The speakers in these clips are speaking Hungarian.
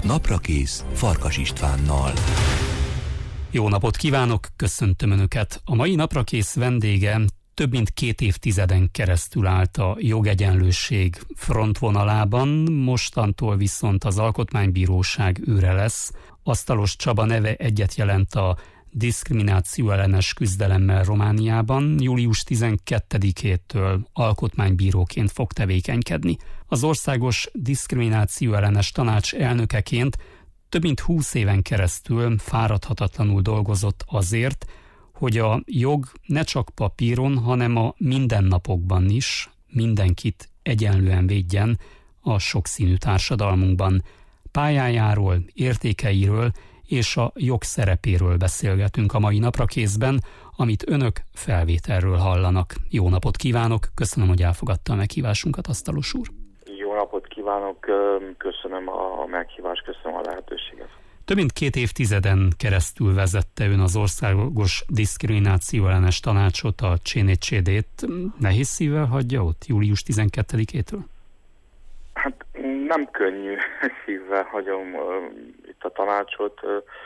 Naprakész Farkas Istvánnal. Jó napot kívánok, köszöntöm Önöket! A mai Naprakész vendége több mint 2 évtizeden keresztül állt a jogegyenlőség frontvonalában, mostantól viszont az Alkotmánybíróság őre lesz. Asztalos Csaba neve egyet jelent a diszkrimináció ellenes küzdelemmel Romániában. Július 12-től alkotmánybíróként fog tevékenykedni. Az Országos Diszkrimináció Ellenes Tanács elnökeként több mint 20 éven keresztül fáradhatatlanul dolgozott azért, hogy a jog ne csak papíron, hanem a mindennapokban is mindenkit egyenlően védjen a sokszínű társadalmunkban. Pályájáról, értékeiről és a jog szerepéről beszélgetünk a mai Naprakészben, amit Önök felvételről hallanak. Jó napot kívánok, köszönöm, hogy elfogadta a meghívásunkat, Asztalos úr. Jó napot kívánok, köszönöm a meghívást, köszönöm a lehetőséget. Több mint 2 évtizeden keresztül vezette Ön az Országos Diszkrimináció Ellenes Tanácsot, a CNCD-t. Nehéz szívvel hagyja ott július 12-től? Hát nem könnyű szívvel hagyom itt a tanácsot.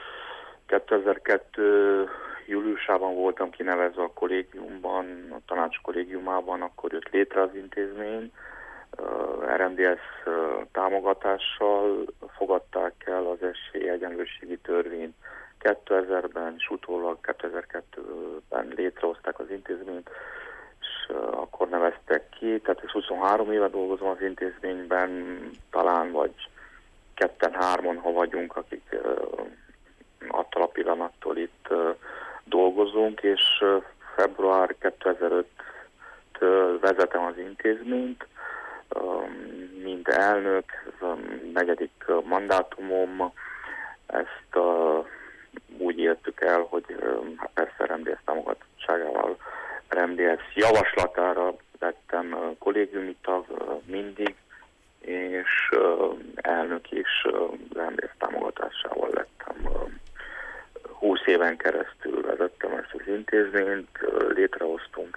2002 júliusában voltam kinevezve a kollégiumban, a tanács kollégiumában, akkor jött létre az intézmény. RMDS támogatással fogadták el az esélyegyenlőségi törvényt 2000-ben, és utólag 2002-ben létrehozták az intézményt, és akkor neveztek ki. Tehát 23 éve dolgozom az intézményben, talán vagy 2-3-on, ha vagyunk, akik attól a pillanattól itt dolgozunk, és február 2005-től vezetem az intézményt, mint elnök, ez a 4. mandátumom. Ezt úgy értük el, hogy persze RMDS támogatottságával, RMDS javaslatára lettem kollégiumi tag mindig, és elnök is RMDS támogatásával lettem. 20 éven keresztül vezettem ezt az intézményt, létrehoztunk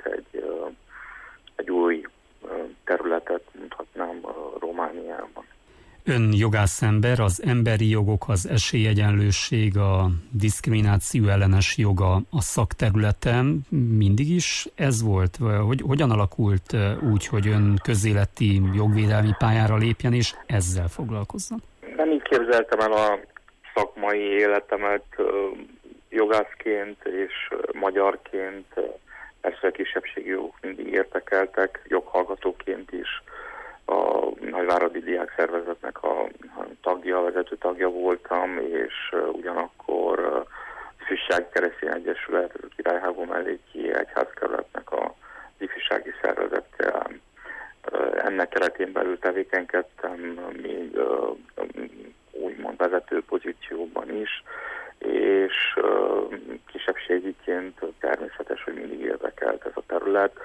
egy új területet, mondhatnám, Romániában. Ön jogászember, az emberi jogok, az esélyegyenlőség, a diszkrimináció ellenes joga a szakterülete mindig is ez volt? Hogyan alakult úgy, hogy ön közéleti jogvédelmi pályára lépjen és ezzel foglalkozzon? Nem így képzeltem el a szakmai életemet jogászként és magyarként. Persze a kisebbségi jogok mindig érdekeltek, joghallgatóként is. A Nagyváradi Diák Szervezetnek a tagja, vezető tagja voltam, és ugyanakkor Ifjúsági Keresztény Egyesület, a Királyhágó melléki egyházkerületnek az ifjúsági szervezete. Ennek keretén belül tevékenykedtem, még úgymond vezető pozícióban is, és kisebbségiként természetes, hogy mindig érdekelt ez a terület.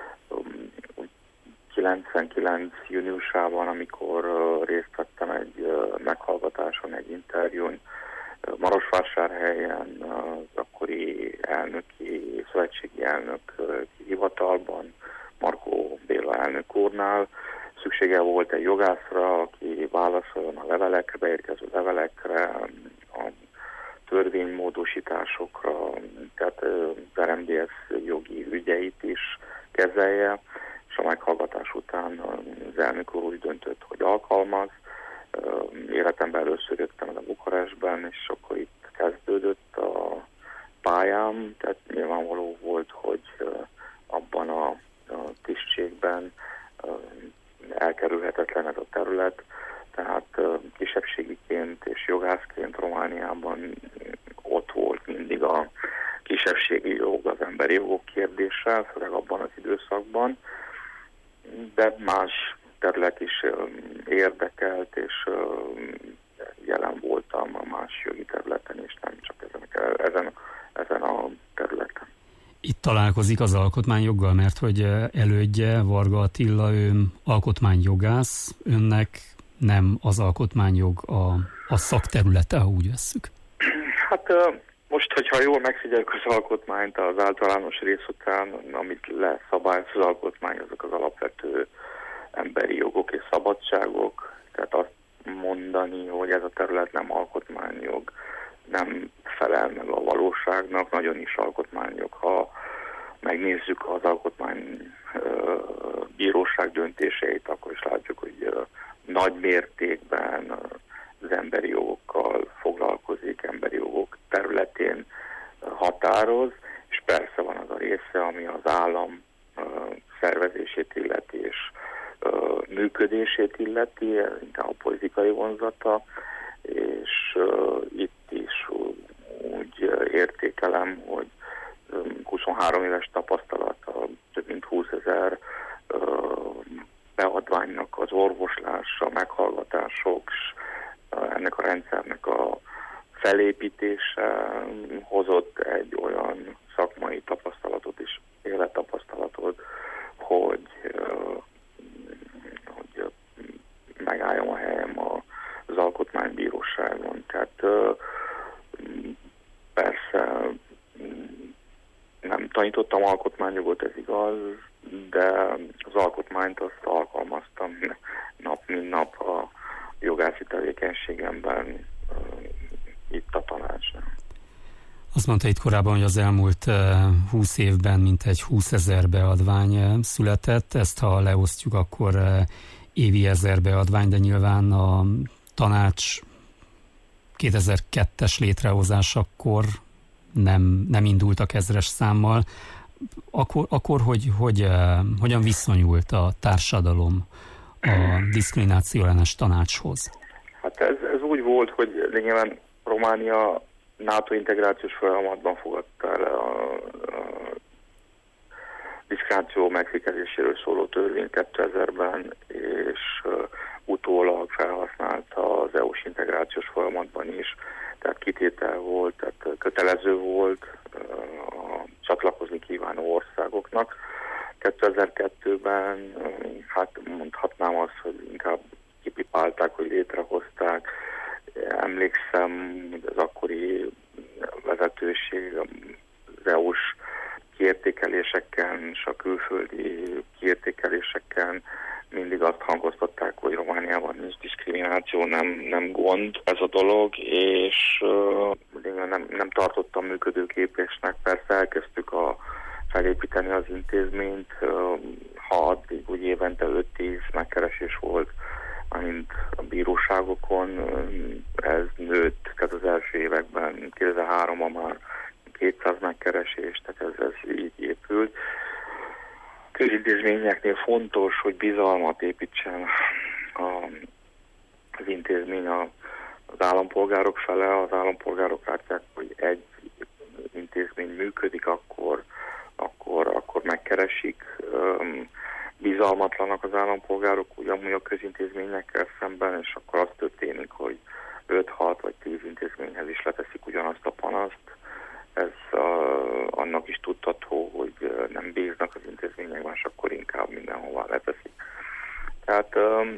99. júniusában, amikor részt vettem egy meghallgatáson, egy interjún Marosvásárhelyen, az akkori elnöki, szövetségi elnök hivatalban, Markó Béla elnök úrnál, szüksége volt egy jogászra, aki válaszoljon a levelekre, beérkező levelekre, a törvénymódosításokra, tehát az RMDS jogi ügyeit is kezelje, és a meghallgatás után az elnök úr úgy döntött, hogy alkalmaz. Életemben először jöttem a Bukarestben, és akkor itt kezdődött a pályám, tehát nyilvánvaló volt, hogy abban a tisztségben elkerülhetetlen ez a terület, tehát kisebbségiként és jogászként Romániában ott volt mindig a kisebbségi jog, az emberi jogok kérdése, főleg abban az időszakban, de más terület is érdekelt, és jelen voltam a más jogi területen, és nem csak ezen a területen. Itt találkozik az alkotmányjoggal, mert hogy elődje, Varga Attila, ő alkotmányjogász, önnek nem az alkotmányjog a szakterülete, ha úgy vesszük. Hát most, hogyha jól megfigyeljük az alkotmányt, az általános rész után, amit leszabályoz az alkotmány, azok az alapvető emberi jogok és szabadságok. Tehát azt mondani, hogy ez a terület nem alkotmányjog, nem felel meg a valóságnak, nagyon is alkotmányjog. Ha megnézzük az alkotmánybíróság döntéseit, akkor is látjuk, hogy nagy mértékben az emberi jogokkal foglalkozik, emberi jogok területén határoz, és persze van az a része, ami az állam szervezését illeti és működését illeti, inkább a politikai vonzata, és itt is úgy értékelem, hogy 23 éves tapasztalata, több mint 20 000 beadványnak az orvoslása, meghallgatások, ennek a rendszernek a felépítése hozott egy olyan szakmai tapasztalatot és élettapasztalatot, hogy megálljam a helyem az alkotmánybíróságon. Tehát persze nem tanítottam alkotmányjogot, ez igaz, de az alkotmányt azt alkalmaztam nap mint nap a jogászi tevékenységemben itt a tanácsnál. Azt mondta itt korábban, hogy az elmúlt 20 évben mintegy 20 000 beadvány született. Ezt ha leosztjuk, akkor évi 1000 beadvány, de nyilván a tanács 2002-es létrehozásakor nem indultak ezres számmal. Akkor hogyan viszonyult a társadalom a diszkrimináció ellenes tanácshoz? Hát ez úgy volt, hogy lényegében Románia NATO integrációs folyamatban fogadta el a diszkrimináció megfékezéséről szóló törvényt 2000-ben, és utólag felhasználta az EU-s integrációs folyamatban is, tehát kitétel volt, tehát kötelező volt a csatlakozni kívánó országoknak. 2002-ben, hát mondhatnám azt, hogy inkább kipipálták, hogy létrehozták. Emlékszem, hogy az akkori vezetőség az EU-s kiértékeléseken és a külföldi kiértékeléseken mindig azt hangoztatták, hogy Romániában nincs diszkrimináció, nem gond ez a dolog, és nem tartottam működőképesnek. Persze elkezdtük felépíteni az intézményt, ha addig úgy évente 5-10 megkeresés volt, amint a bíróságokon, ez nőtt, tehát az első években, 2003-ban már 200 megkeresés, tehát ez így épült. Közintézményeknél fontos, hogy bizalmat építsen az intézmény az állampolgárok fele. Az állampolgárok látják, hogy egy intézmény működik, akkor megkeresik. Bizalmatlanak az állampolgárok ugyanúgy a közintézményekkel szemben, és akkor az történik, hogy 5-6 vagy 10 intézményhez is leteszik ugyanazt a panaszt. Ez annak is tudható, hogy nem bíznak az intézményekben, és akkor inkább mindenhová leteszik. Tehát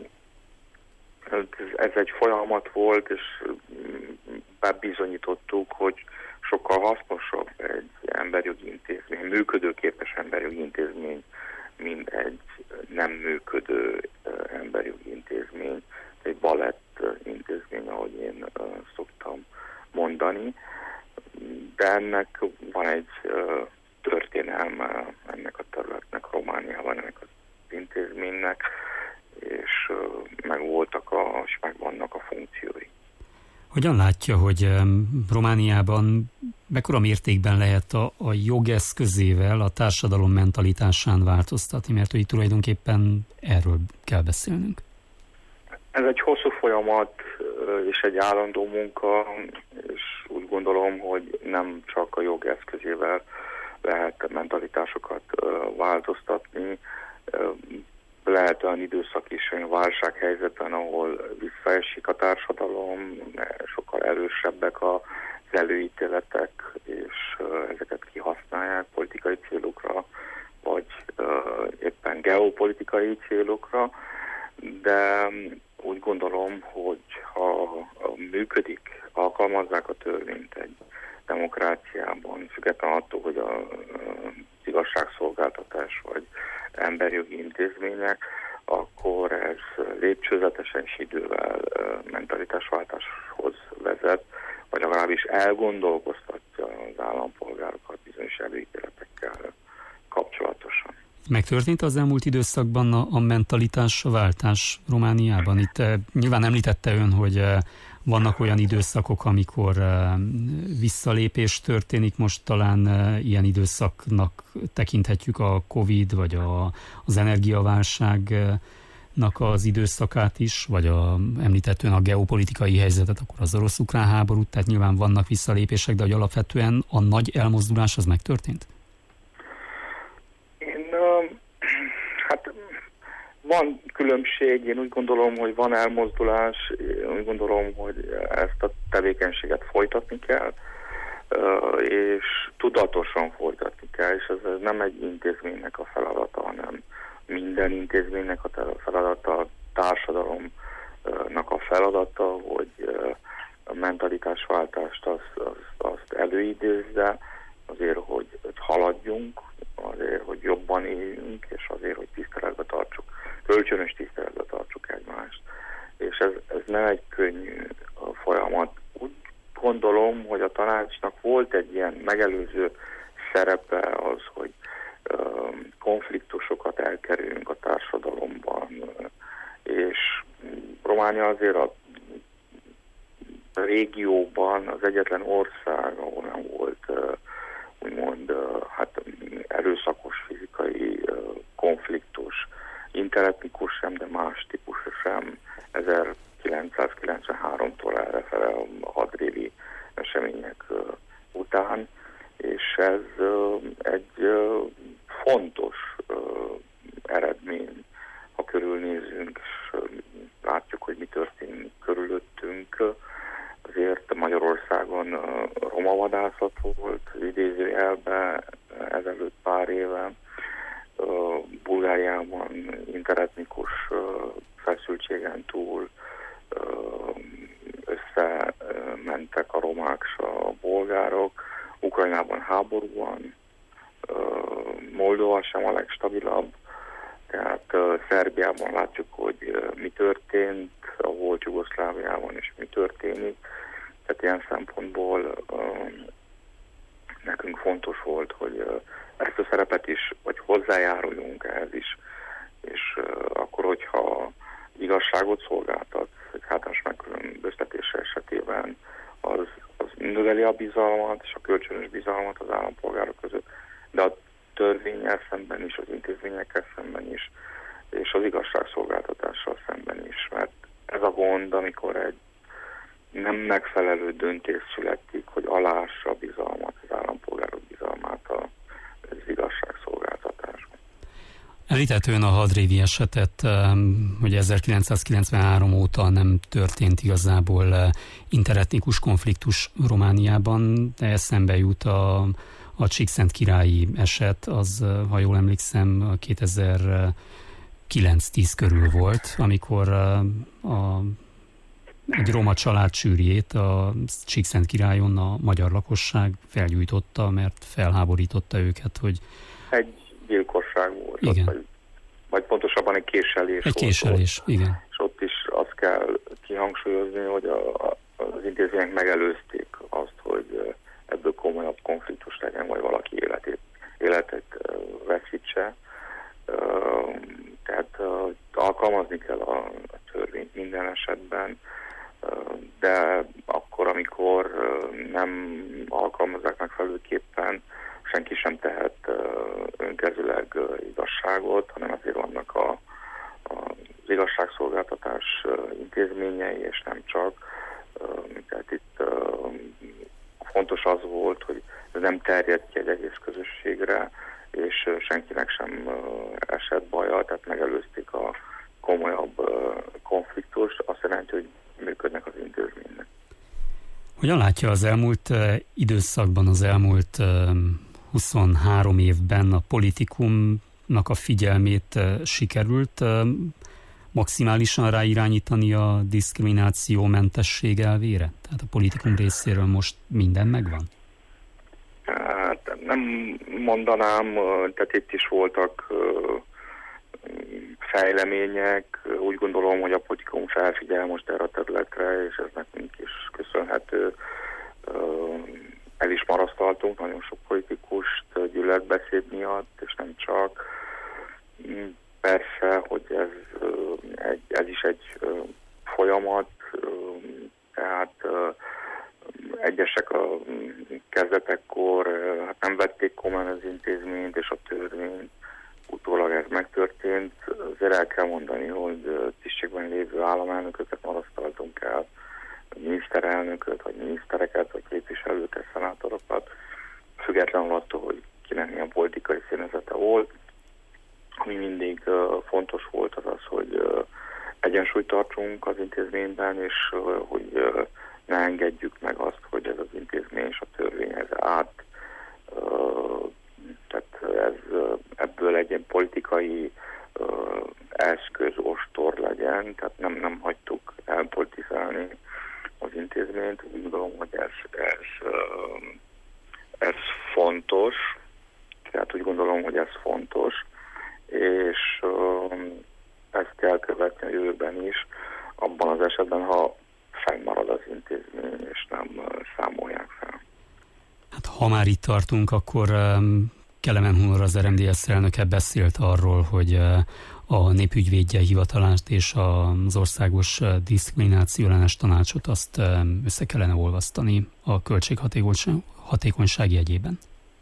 ez egy folyamat volt, és bebizonyítottuk, hogy sokkal hasznosabb egy emberjogi intézmény, működőképes emberjogi intézmény, mint egy nem működő emberjogi intézmény, egy balett intézmény, ahogy én szoktam mondani. De ennek van egy történelme, ennek a területnek, Romániában, ennek az intézménynek, és megvannak a funkciói. Hogyan látja, hogy Romániában mekkora mértékben lehet a jogeszközével a társadalom mentalitásán változtatni, mert hogy tulajdonképpen erről kell beszélnünk? Ez egy hosszú folyamat és egy állandó munka, és úgy gondolom, hogy nem csak a jogeszközével lehet mentalitásokat változtatni. Lehet olyan időszak is, olyan válsághelyzetben, ahol visszaesik a társadalom, sokkal erősebbek az előítéletek, és ezeket kihasználják politikai célokra, vagy éppen geopolitikai célokra, de úgy gondolom, hogy ha működik, alkalmazzák a törvényt egy demokráciában, függetlenül attól, hogy az igazságszolgáltatás vagy emberjogi intézmények, akkor ez lépcsőzetesen és idővel mentalitásváltáshoz vezet, vagy legalábbis elgondolkoztatja az állampolgárokat bizonyos előítéletekkel kapcsolatosan. Megtörtént az elmúlt időszakban a mentalitásváltás Romániában? Itt nyilván említette ön, hogy vannak olyan időszakok, amikor visszalépés történik, most talán ilyen időszaknak tekinthetjük a Covid, vagy az energiaválságnak az időszakát is, vagy említett ön a geopolitikai helyzetet, akkor az orosz-ukrán háborút, tehát nyilván vannak visszalépések, de hogy alapvetően a nagy elmozdulás az megtörtént? Van különbség, én úgy gondolom, hogy van elmozdulás, én úgy gondolom, hogy ezt a tevékenységet folytatni kell, és tudatosan folytatni kell, és ez nem egy intézménynek a feladata, hanem minden intézménynek a feladata, a társadalomnak a feladata, hogy a mentalitásváltást azt előidézze, azért, hogy haladjunk, azért, hogy jobban éljünk, és azért, hogy tiszteletbe tartsuk, kölcsönös tiszteletbe tartsuk egymást. És ez nem egy könnyű folyamat. Úgy gondolom, hogy a tanácsnak volt egy ilyen megelőző szerepe az, hogy konfliktusokat elkerüljünk a társadalomban, és Románia azért a régióban az egyetlen ország, ahol nem volt úgymond erőszakos fizikai konfliktus, interetnikus sem, de más típusú sem 1993-tól errefele a hadrévi események után, és ez egy fontos eredmény, ha körülnézünk, és látjuk, hogy mi történik körülöttünk. Azért Magyarországon romavadászat volt, idézőjelben ezelőtt pár éve, Bulgáriában interetnikus feszültségen túl összementek a romák és a bolgárok, Ukrajnában háború van, Moldova sem a legstabilabb, tehát Szerbiában látjuk, hogy mi történt, a volt Jugoszláviában is mi történik, tehát ilyen szempontból nekünk fontos volt, hogy ezt a szerepet is, vagy hozzájáruljunk ehhez is, és akkor, hogyha igazságot szolgáltat, egy hátrányos megkülönböztetése esetében az növeli a bizalmat és a kölcsönös bizalmat az állampolgárok között, de a törvénnyel szemben is, az intézményekkel szemben is, és az igazságszolgáltatással szemben is, mert ez a gond, amikor egy nem megfelelő döntés születik, hogy alássa a bizalmat, az állampolgárok bizalmát az igazságszolgáltatásban. Említett ön a hadrévi esetet, hogy 1993 óta nem történt igazából interetnikus konfliktus Romániában, de eszembe jut a Csíkszentkirályi eset, az, ha jól emlékszem, 2009-10 körül volt, amikor egy roma család sűrjét a Csíkszentkirályon a magyar lakosság felgyújtotta, mert felháborította őket, hogy... Egy gyilkosság volt, igen. Vagy pontosabban egy késelés volt. Egy késelés, igen. És ott is azt kell kihangsúlyozni, hogy az intézmények megelőzték azt, hogy ebből komolyabb konfliktus legyen, vagy valaki életet veszítse. Tehát alkalmazni kell a törvényt minden esetben, de akkor, amikor nem alkalmazzák megfelelőképpen, senki sem tehet önkezőleg igazságot, hanem azért vannak az igazságszolgáltatás intézményei, és nem csak. Tehát itt fontos az volt, hogy ez nem terjed ki egy egész közösségre, és senkinek sem esett baja, tehát megelőzték a komolyabb konfliktust, azt jelenti, hogy működnek az intézmények. Hogyan látja az elmúlt időszakban, az elmúlt 23 évben a politikumnak a figyelmét sikerült maximálisan ráirányítani a diszkriminációmentesség elvére? Tehát a politikum részéről most minden megvan? Hát nem mondanám, tehát itt is voltak fejlemények. Úgy gondolom, hogy a politikum felfigyel most erre a területre, és ez nekünk is köszönhető. El is marasztaltunk nagyon sok politikust gyűlöletbeszéd miatt, és nem csak. Persze, hogy ez is egy folyamat, tehát egyesek a kezdetekkor nem vették komolyan az intézményt és a törvényt, utólag ez megtörtént. Azért el kell mondani, hogy tisztségben lévő államelnököket marasztaltunk el, miniszterelnököt, vagy minisztereket, vagy képviselőket, szenátorokat, függetlenül attól, hogy kinek milyen politikai színezete volt. Ami mindig fontos volt az az, hogy egyensúlyt tartsunk az intézményben, és hogy ne engedjük meg azt, hogy ez az intézmény és a törvényhez át. Tehát ebből egy ilyen politikai eszköz, ostor legyen, tehát nem hagytuk elpolitizálni az intézményt. Úgy gondolom, hogy ez fontos, tehát úgy gondolom, hogy ez fontos, és ezt kell követni a jövőben is, abban az esetben, ha fennmarad az intézmény, és nem számolják fel. Hát ha már itt tartunk, akkor Kelemen Hunor, az RMDSZ elnöke beszélt arról, hogy a népügyvédje hivatalát és az országos diszkriminációellenes tanácsot azt össze kellene olvasztani a költséghatékonyság jegyében.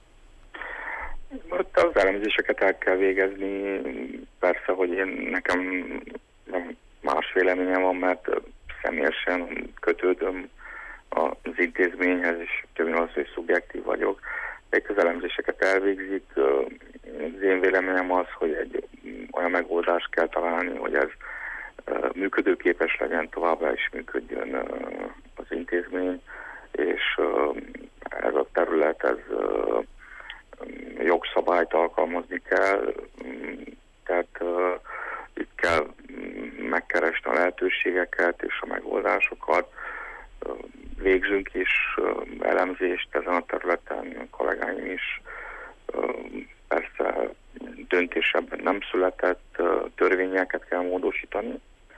Az elemzéseket el kell végezni. Persze, hogy nekem más véleményem van, mert személyesen kötődöm az intézményhez, és többnyire az, hogy szubjektív vagyok. De az elemzéseket elvégzik. Az én véleményem az, hogy egy olyan megoldást kell találni, hogy ez működőképes legyen, továbbá is működjön az intézmény, és ez a terület, ez jogszabályt alkalmazni kell, tehát itt kell megkeresni a lehetőségeket és a megoldásokat. Végzünk is elemzést ezen a területen, a kollégáim is. Persze döntésebben nem született, törvényeket kell módosítani.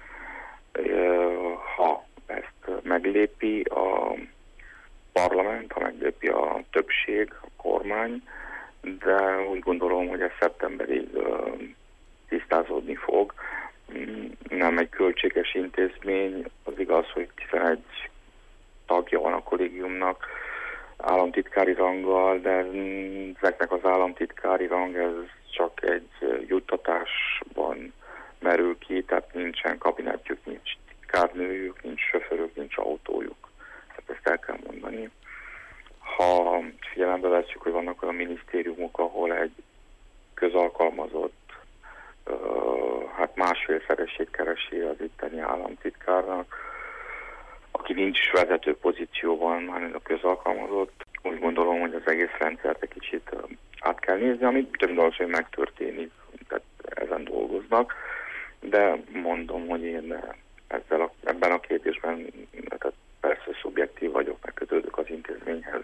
Ha ezt meglépi a parlament, ha meglépi a többség, a kormány, de úgy gondolom, hogy ez szeptemberig tisztázódni fog. Nem egy költséges intézmény, az igaz, hogy 11 tagja van a kollégiumnak államtitkári ranggal, de ezeknek az államtitkári rang ez csak egy juttatásban merül ki, tehát nincsen kabinetjük, nincs titkárnőjük, nincs sofőrük, nincs autójuk. Tehát ezt el kell mondani. Ha figyelembe vesszük, hogy vannak olyan minisztériumok, ahol egy közalkalmazott másfélszeresét keresi az itteni államtitkárnak, aki nincs is vezető pozícióban, már a közalkalmazott. Úgy gondolom, hogy az egész rendszert egy kicsit át kell nézni, ami több dolog, megtörténik, tehát ezen dolgoznak, de mondom, hogy én ebben a kérdésben tehát persze szubjektív vagyok, megkötődök az intézményhez,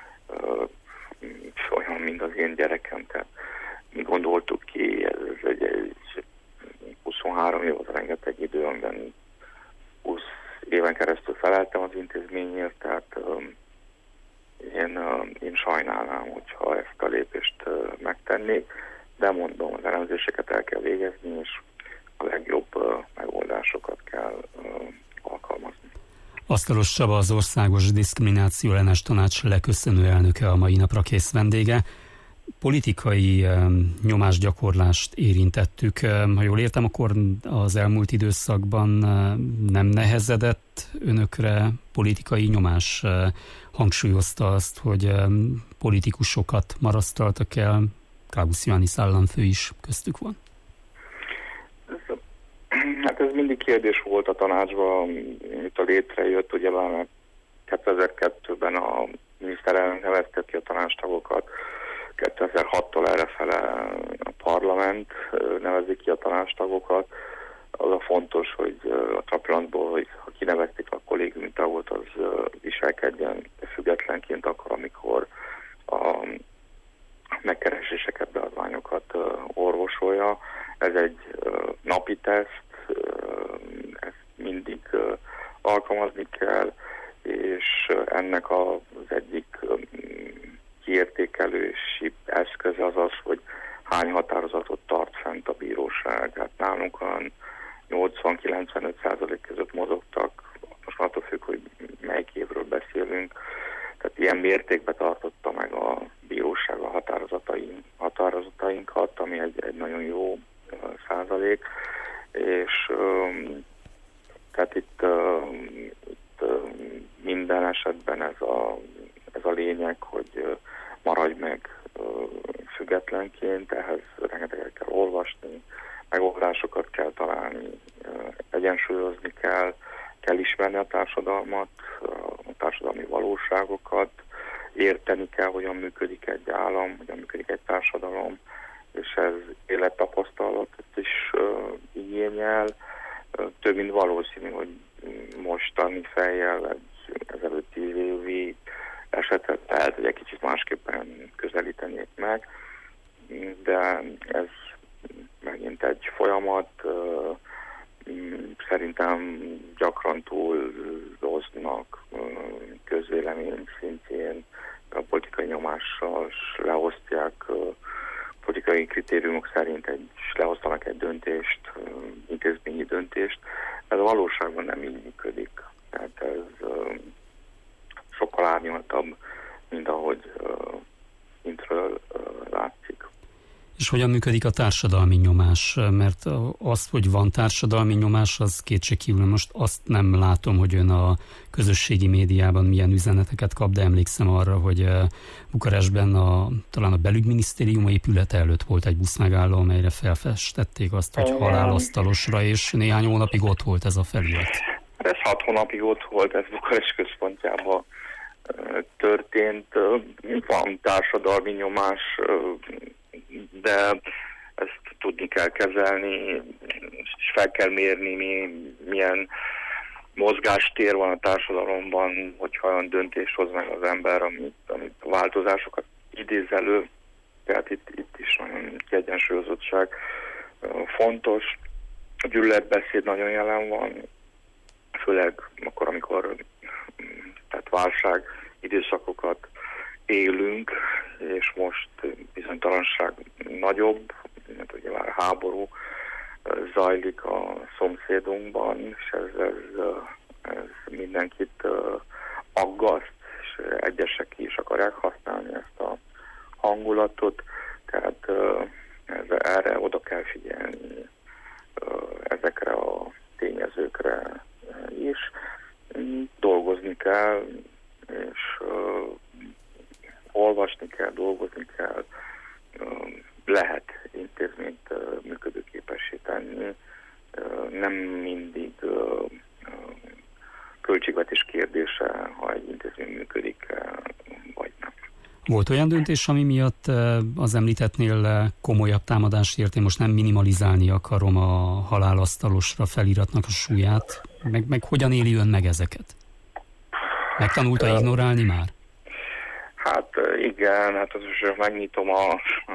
olyan, mint az én gyerekem, tehát mi gondoltuk ki, ez egy 23 év az rengeteg idő, amiben 20 éven keresztül feleltem az intézményért, tehát én sajnálnám, hogyha ezt a lépést megtennék, de mondom, az elemzéseket el kell végezni, és a legjobb megoldásokat kell alkalmazni. Asztalos Csaba, az Országos Diszkriminációellenes Tanács leköszönő elnöke, a mai napra kész vendége. Politikai nyomásgyakorlást érintettük. Ha jól értem, akkor az elmúlt időszakban nem nehezedett önökre politikai nyomás? Hangsúlyozta azt, hogy politikusokat marasztaltak el, Klaus Iohannis államfő is köztük van. Hát ez mindig kérdés volt a tanácsban, mint a létrejött, ugye 2002-ben a miniszterelnök nevezte ki a tanácstagokat, 2006-tól errefele a parlament nevezi ki a tanácstagokat. Az a fontos, hogy a pillanatból, hogy ha kinevezték a kollégiumi tagot, az viselkedjen függetlenként akkor, amikor a megkereséseket, beadványokat orvosolja. Ez egy napi teszt, ezt mindig alkalmazni kell, és ennek az egyik kiértékelési eszköze az, hogy hány határozatot tart fent a bíróság. Hát nálunk 80-95% között mozogtak, most attól függ, hogy melyik évről beszélünk, tehát ilyen mértékben tartotta meg a bíróság a határozatainkat, ami egy nagyon jó százalék, és tehát itt minden esetben ez a lényeg, hogy maradj meg függetlenként, ehhez rengeteget kell olvasni, megoldásokat kell találni, egyensúlyozni kell ismerni a társadalmat, a társadalmi valóságokat, érteni kell, hogyan működik egy állam, hogyan működik egy társadalom, és ez élettapasztalatot is igényel. Több mint valószínű, hogy mostani fejjel ezelőtt 10 évi esetet lehet, hogy egy kicsit másképpen közelítenék meg, de ez megint egy folyamat, szerintem gyakran túloznak közvélemény szintjén a politikai nyomással, és leosztják politikai kritériumok szerint lehoztanak egy döntést, intézményi döntést. Ez a valóságban nem így működik. Tehát ez sokkal árnyaltabb, mint ahogy kintről látszik. És hogyan működik a társadalmi nyomás? Mert azt, hogy van társadalmi nyomás, az kétségkívül. Most azt nem látom, hogy ön a közösségi médiában milyen üzeneteket kap, de emlékszem arra, hogy Bukarestben talán a belügyminisztérium épülete előtt volt egy buszmegálló, amelyre felfestették azt, hogy halálasztalosra, és néhány hónapig ott volt ez a felirat. Ez 6 hónapig ott volt, ez Bukarest központjában történt. Van társadalmi nyomás, de ezt tudni kell kezelni, és fel kell mérni, milyen mozgástér van a társadalomban, hogyha olyan döntés hoz meg az ember, amit változásokat idéz elő. Tehát itt is nagyon kiegyensúlyozottság fontos. A gyűlöletbeszéd nagyon jelen van, főleg akkor, amikor tehát válság időszakokat élünk, és most bizonytalanság nagyobb, mert ugye már háború zajlik a szomszédunkban, és ez mindenkit aggaszt, és egyesek ki is akarják használni ezt a hangulatot, tehát erre oda kell figyelni, ezekre a tényezőkre is. Dolgozni kell, és olvasni kell, dolgozni kell, lehet intézményt működőképessé tenni, nem mindig költségvetés kérdése, ha egy intézmény működik, vagy nem. Volt olyan döntés, ami miatt az említettnél komolyabb támadást ért? Én most nem minimalizálni akarom a halálasztalosra feliratnak a súlyát, meg hogyan éli ön meg ezeket? Megtanulta ignorálni már? Hát igen, hát az is megnyitom az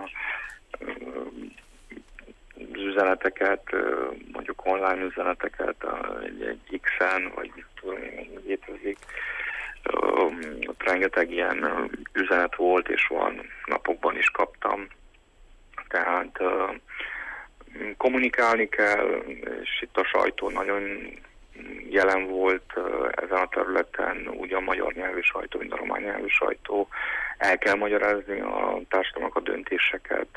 üzeneteket, mondjuk online üzeneteket, egy X-en, vagy tudom én, létezik. Ott rengeteg ilyen üzenet volt, és van, napokban is kaptam. Tehát kommunikálni kell, és itt a sajtó nagyon jelen volt ezen a területen, úgy a magyar nyelvű sajtó, mint a román nyelvű sajtó. El kell magyarázni a társadalomnak a döntéseket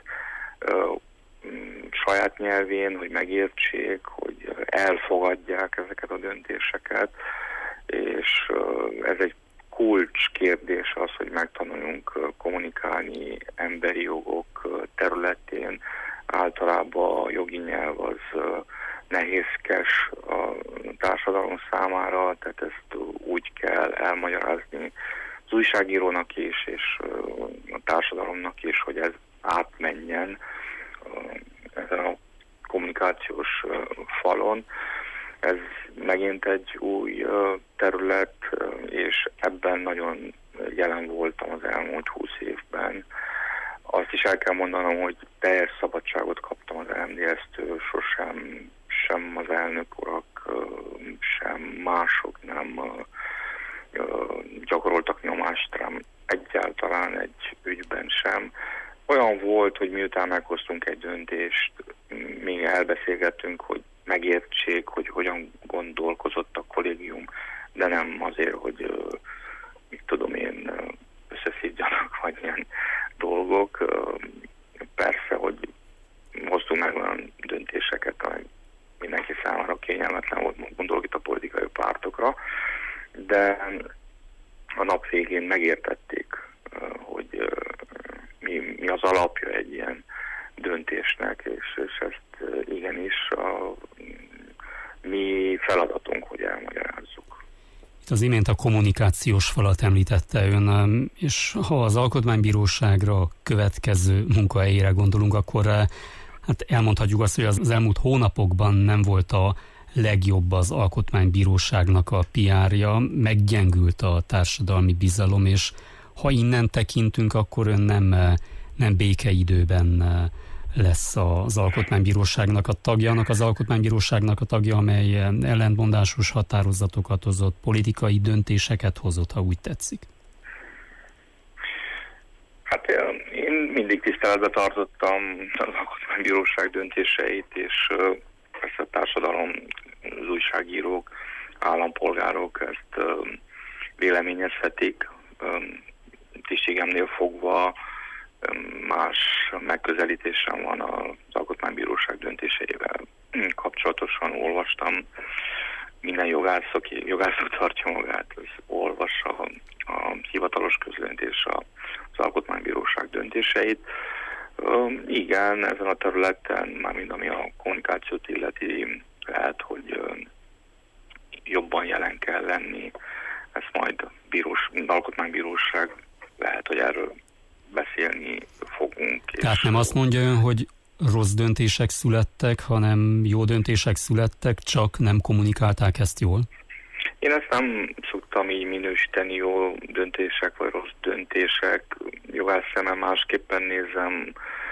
saját nyelvén, hogy megértsék, hogy elfogadják ezeket a döntéseket, és ez egy kulcskérdés az, hogy megtanuljunk kommunikálni emberi jogok területén. Általában a jogi nyelv az nehézkes a társadalom számára, tehát ezt úgy kell elmagyarázni az újságírónak is, és a társadalomnak is, hogy ez átmenjen ezen a kommunikációs falon. Ez megint egy új terület, és ebben nagyon jelen voltam az elmúlt 20 évben. Azt is el kell mondanom, hogy teljes szabadságot kaptam az RMDSZ ijesztő, sosem sem az elnök urak, sem mások nem gyakoroltak nyomást rám, egyáltalán egy ügyben sem. Olyan volt, hogy miután meghoztunk egy döntést, még elbeszélgettünk, hogy megértsék, hogy hogyan gondolkozott a kollégium, de nem azért, hogy mit tudom én, összeszívjanak, vagy ilyen dolgok. Persze, hogy hoztunk meg olyan döntéseket, amely mindenki számára kényelmetlen volt, gondolok itt a politikai pártokra, de a nap végén megértették, hogy mi az alapja egy ilyen döntésnek, és ezt igenis a mi feladatunk, hogy elmagyarázzuk. Itt az imént a kommunikációs falat említette ön, és ha az Alkotmánybíróságra következő munkahelyére gondolunk, akkor hát elmondhatjuk azt, hogy az elmúlt hónapokban nem volt a legjobb az Alkotmánybíróságnak a PR-ja, meggyengült a társadalmi bizalom, és ha innen tekintünk, akkor ön nem békeidőben lesz az Alkotmánybíróságnak a tagja, annak az Alkotmánybíróságnak a tagja, amely ellentmondásos határozatokat hozott, politikai döntéseket hozott, ha úgy tetszik. Hát én mindig tiszteletbe tartottam az Alkotmánybíróság döntéseit, és persze a társadalom, az újságírók, állampolgárok ezt véleményezhetik. Tisztségemnél fogva más megközelítésem van az Alkotmánybíróság döntéseivel kapcsolatosan. Olvastam, minden jogászok tartja magát, olvassa a hivatalos közlönyt és az Alkotmánybíróság döntéseit. Igen, ezen a területen, mármint ami a kommunikációt illeti, lehet, hogy jobban jelen kell lenni. Ezt majd Alkotmánybíróság lehet, hogy erről beszélni fogunk. Tehát nem azt mondja ön, hogy rossz döntések születtek, hanem jó döntések születtek, csak nem kommunikálták ezt jól? Én ezt nem szoktam így minősíteni, jó döntések vagy rossz döntések. Jogász szemmel másképpen nézem,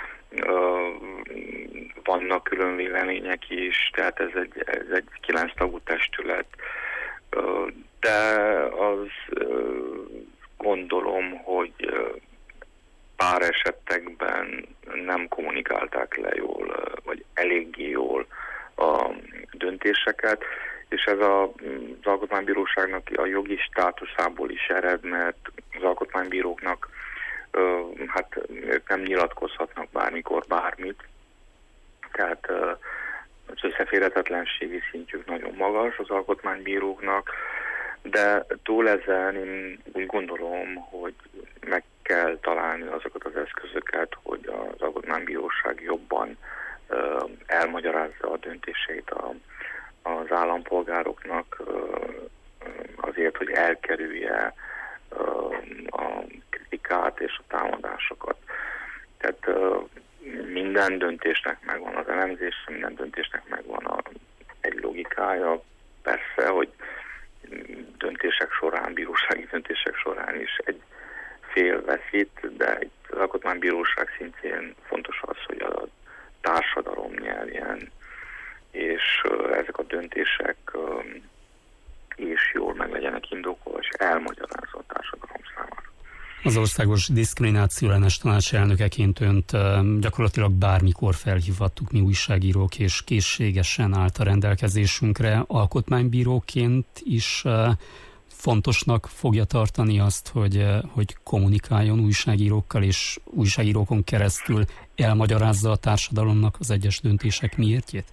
vannak külön vélemények is, tehát ez egy 9 tagú testület, de az gondolom, hogy pár esetekben nem kommunikálták le jól, vagy eléggé jól a döntéseket, és ez az Alkotmánybíróságnak a jogi státuszából is ered, mert az alkotmánybíróknak hát ők nem nyilatkozhatnak bármikor bármit, tehát az összeférhetetlenségi szintjük nagyon magas az alkotmánybíróknak, de túl ezen én úgy gondolom, hogy meg kell találni azokat az eszközöket, hogy az Alkotmánybíróság jobban elmagyarázza a döntéseit az állampolgároknak azért, hogy elkerülje a kritikát és a támadásokat. Tehát minden döntésnek megvan az elemzése, minden döntésnek megvan egy logikája. Persze, hogy döntések során, bírósági döntések során is egy fél veszít, de itt az Alkotmánybíróság szintjén fontos az, hogy a társadalom nyerjen, és ezek a döntések is jól meg legyenek indokolva, és elmagyarázva a társadalom számára. Az Országos Diszkriminációellenes Tanács elnökeként önt gyakorlatilag bármikor felhívhattuk mi újságírók, és készségesen állt a rendelkezésünkre. Alkotmánybíróként is fontosnak fogja tartani azt, hogy kommunikáljon újságírókkal, és újságírókon keresztül elmagyarázza a társadalomnak az egyes döntések miértjét?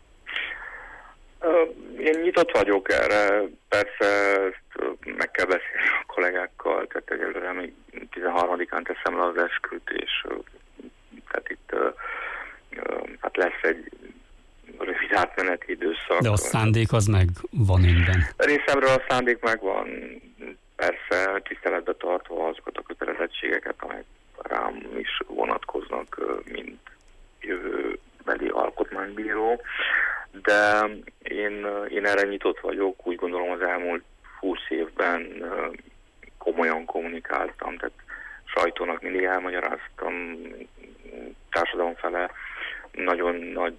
Én nyitott vagyok erre, persze meg kell beszélni a kollégákkal, tehát egyelőre még 13-án teszem le az esküt, és tehát itt hát lesz egy rövid átmeneti időszak. De a szándék az meg van önben. Részemről a szándék megvan, persze tiszteletbe tartva azokat a kötelezettségeket, amelyek rám is vonatkoznak, mint jövőbeli alkotmánybíró, de én erre nyitott vagyok, úgy gondolom az elmúlt 20 évben komolyan kommunikáltam, tehát sajtónak mindig elmagyaráztam, társadalom fele nagyon nagy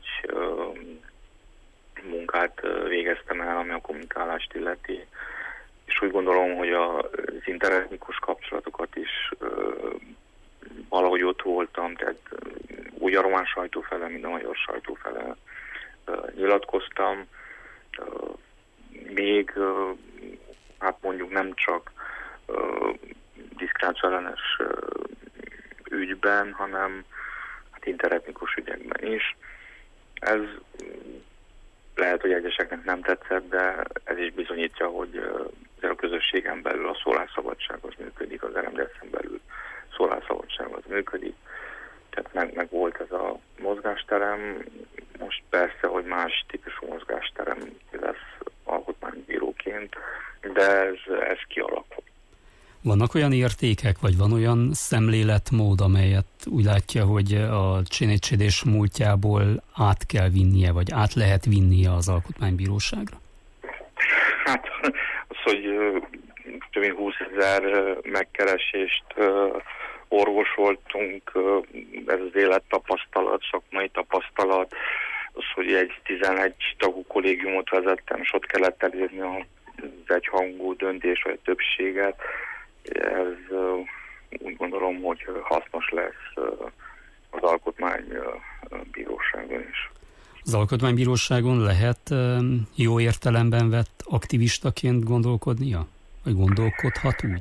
munkát végeztem el, ami a kommunikálást illeti, és úgy gondolom, hogy az interetnikus kapcsolatokat is valahogy ott voltam, tehát úgy a román sajtó fele, mint a magyar sajtó fele nyilatkoztam. Még hát mondjuk nem csak diszkrimináció ellenes ügyben, hanem hát interetnikus ügyekben is. Ez lehet, hogy egyeseknek nem tetszett, de ez is bizonyítja, hogy a közösségen belül a szólásszabadság az működik, az RMDSZ-en belül szólásszabadság az működik. Tehát meg volt ez a mozgásterem. Most persze, hogy más típusú mozgásterem lesz alkotmánybíróként, de ez kialakul. Vannak olyan értékek, vagy van olyan szemléletmód, amelyet úgy látja, hogy a Csénétsédés múltjából át kell vinnie, vagy át lehet vinnie az alkotmánybíróságra? Hát az, hogy több mint 20 000 megkeresést orvosoltunk, ez az élettapasztalat, szakmai tapasztalat, az, hogy egy 11 tagú kollégiumot vezettem, és ott kellett elérni az egyhangú döntés, vagy a többséget. Ez úgy gondolom, hogy hasznos lesz az alkotmánybíróságon is. Az alkotmánybíróságon lehet jó értelemben vett aktivistaként gondolkodnia? Vagy gondolkodhat úgy?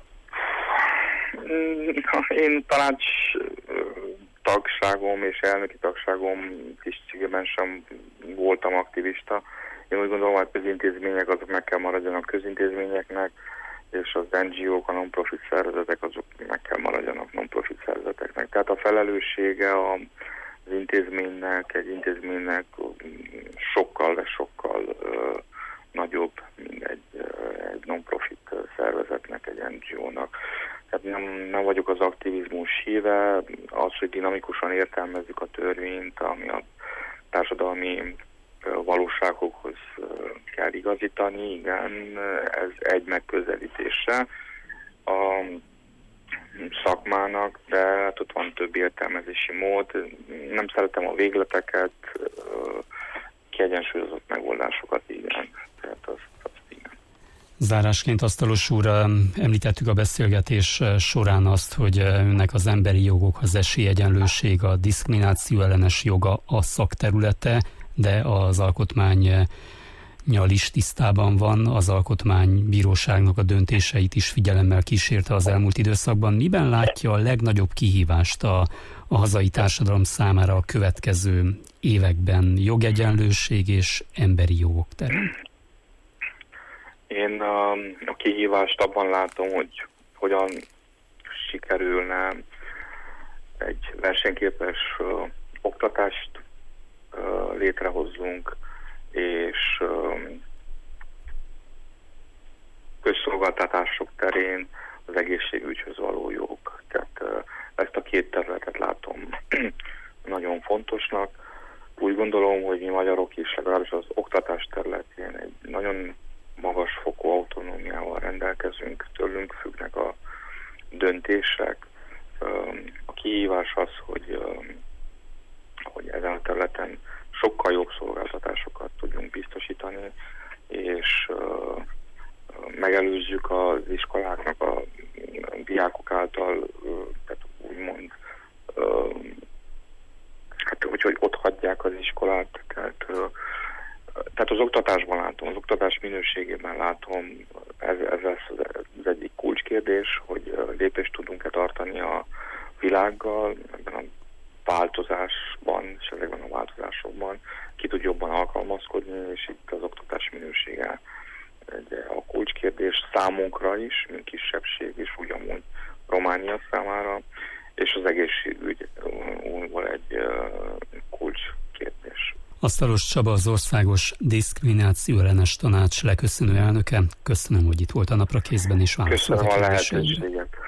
Én tanács tagságom és elnöki tagságom tisztségében sem voltam aktivista. Én úgy gondolom, hogy a közintézmények azok meg kell maradjanak közintézményeknek, és az NGO-k, a non-profit szervezetek azok meg kell maradjanak non-profit szervezeteknek. Tehát a felelőssége az intézménynek, egy intézménynek sokkal nagyobb, mint egy non-profit szervezetnek, egy NGO-nak. Tehát nem vagyok az aktivizmus híve, az, hogy dinamikusan értelmezzük a törvényt, ami a társadalmi valóságokhoz kell igazítani, igen, ez egy megközelítése a szakmának, de hát ott van több értelmezési mód. Nem szeretem a végleteket, kiegyensúlyozott megoldásokat, igen. Tehát azt igen. Zárásként, Asztalos úr, említettük a beszélgetés során azt, hogy önnek az emberi jogok, az esélyegyenlőség, a diszkrimináció ellenes joga a szakterülete, de az alkotmánnyal is tisztában van, az alkotmánybíróságnak a döntéseit is figyelemmel kísérte az elmúlt időszakban. Miben látja a legnagyobb kihívást a hazai társadalom számára a következő években jogegyenlőség és emberi jogok terén? Én a kihívást abban látom, hogy hogyan sikerülne egy versenyképes oktatást létrehozzunk, és közszolgáltatások terén az egészségügyhöz való jog. Tehát ezt a két területet látom nagyon fontosnak. Úgy gondolom, hogy mi magyarok is legalábbis az oktatás területén egy nagyon magas fokú autonómiával rendelkezünk, tőlünk függnek a döntések. A kihívás az, hogy ezen a területen sokkal jobb szolgáltatásokat tudjunk biztosítani, és megelőzzük az iskoláknak a diákok által, tehát úgymond, hát hogy ott hagyják az iskolát, tehát az oktatásban látom, az oktatás minőségében látom, ez lesz az egyik kulcskérdés, hogy lépést tudunk-e tartani a világgal, ebben a változásban, és ezekben a változásokban ki tud jobban alkalmazkodni, és itt az oktatás minősége a kulcskérdés számunkra is, mint kisebbség, és ugyanúgy Románia számára, és az egészségügy újból egy kulcskérdés. Asztalos Csaba, az Országos Diszkrimináció ellenes tanács leköszönő elnöke. Köszönöm, hogy itt volt a Naprakészben, és válaszolt a kérdéseire. Köszönöm a lehetőséget.